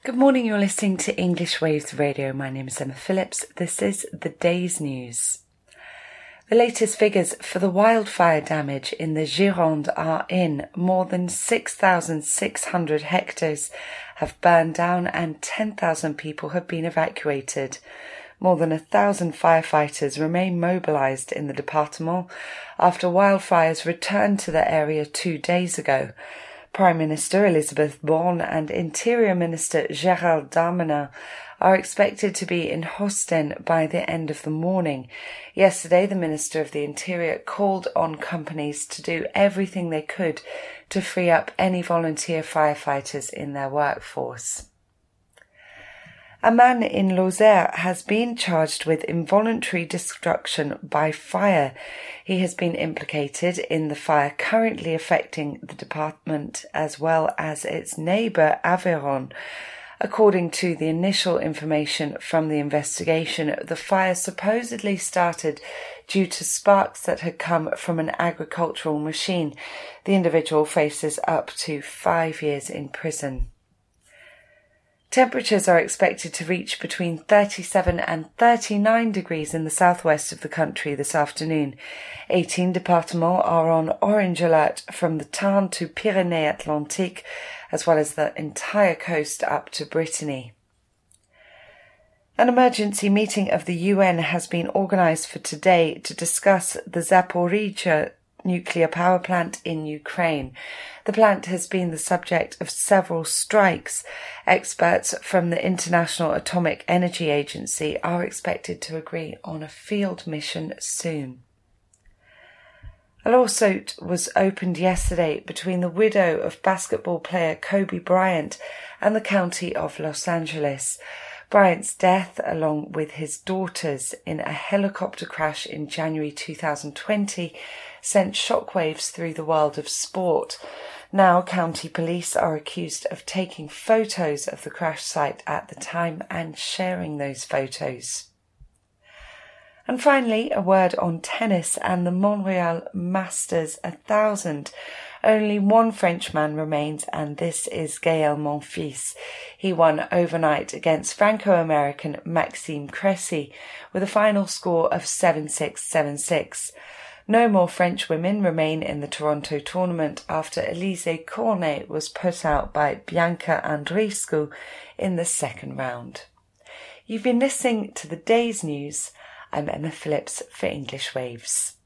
Good morning, you're listening to English Waves Radio. My name is Emma Phillips. This is the day's news. The latest figures for the wildfire damage in the Gironde are in. More than 6,600 hectares have burned down and 10,000 people have been evacuated. More than 1,000 firefighters remain mobilised in the département after wildfires returned to the area 2 days ago. Prime Minister Elisabeth Borne and Interior Minister Gérald Darmanin are expected to be in Ostend by the end of the morning. Yesterday, the Minister of the Interior called on companies to do everything they could to free up any volunteer firefighters in their workforce. A man in Lozère has been charged with involuntary destruction by fire. He has been implicated in the fire currently affecting the department as well as its neighbour Aveyron. According to the initial information from the investigation, the fire supposedly started due to sparks that had come from an agricultural machine. The individual faces up to 5 years in prison. Temperatures are expected to reach between 37 and 39 degrees in the southwest of the country this afternoon. 18 départements are on orange alert from the Tarn to Pyrénées-Atlantiques, as well as the entire coast up to Brittany. An emergency meeting of the UN has been organised for today to discuss the Zaporizhzhia nuclear power plant in Ukraine. The plant has been the subject of several strikes. Experts from the International Atomic Energy Agency are expected to agree on a field mission soon. A lawsuit was opened yesterday between the widow of basketball player Kobe Bryant and the county of Los Angeles. Bryant's death, along with his daughters in a helicopter crash in January 2020, sent shockwaves through the world of sport. Now, county police are accused of taking photos of the crash site at the time and sharing those photos. And finally, a word on tennis and the Montreal Masters 1000. Only one Frenchman remains, and this is Gaël Monfils. He won overnight against Franco-American Maxime Cressy with a final score of 7-6, 7-6. No more French women remain in the Toronto tournament after Alizé Cornet was put out by Bianca Andreescu in the second round. You've been listening to the day's news. I'm Emma Phillips for English Waves.